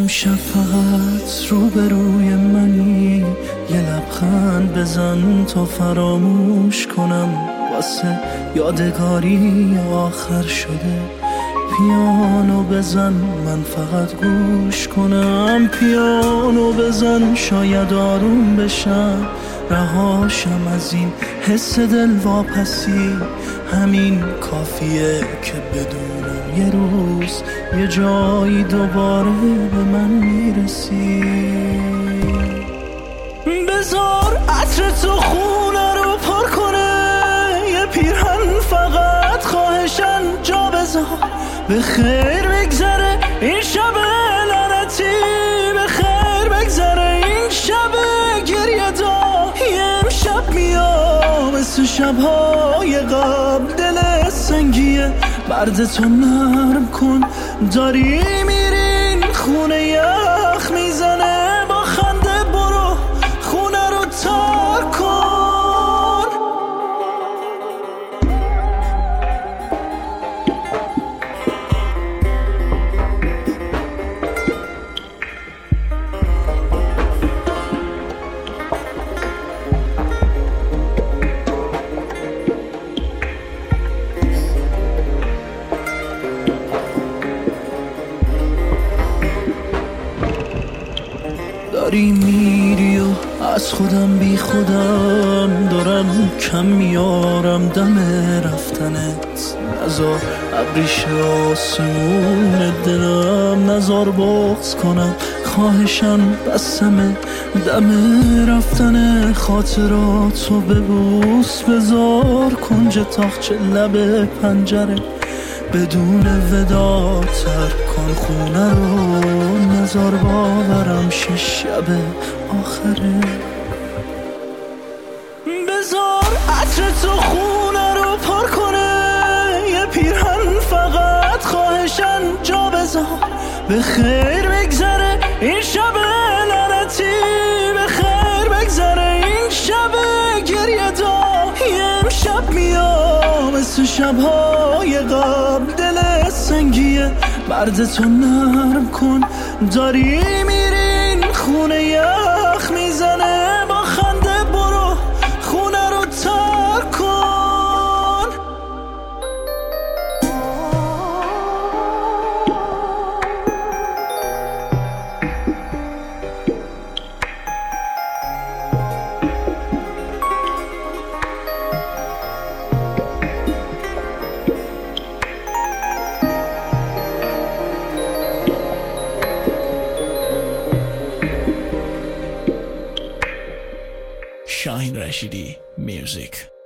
امشب فقط روبروی منی، یه لبخند بزن تا فراموش کنم، واسه یادگاری آخر شده. پیانو بزن من فقط گوش کنم، پیانو بزن شاید آروم بشم، رهاشم از این حس دلواپسی. همین کافیه که بدونم یه روز یه جایی دوباره به من میرسی. بذار عطر تو خونه رو پر کنه، یه پیرهن فقط خواهشن جا بذار. به خیر بگذره این شب لعنتی، به خیر بگذره این شب گریه دار. امشب میام مثل شبهای قبل، دل سنگیه برد تو نرم کن. داری میرین خونه یخ میزنه، با خنده برو خونه رو ترک کن. داری میری و از خودم بی خودم دارم کم میارم دم رفتنت. نزار ابریش آسمون دلم، نزار بغض کنم خواهشم بسمه دم رفتن. خاطراتو ببوس بذار کنج تاخچه لب پنجره، بدون ودا ترک کن خونه رو. نزار باورم شب آخره. بذار عطر تو خونه رو پر کنه، یه پیرهن فقط خواهشن جا بذار. به خیر بگذره این شب لعنتی، به خیر بگذره این شب گریه دار. امشب میام مثل شبهای قبل، دل سنگیه برد تو نرم کن. داری میرین خونه یخ میزنه، با خنده برو خونه رو ترک کن. Shaheen Rashidi Music.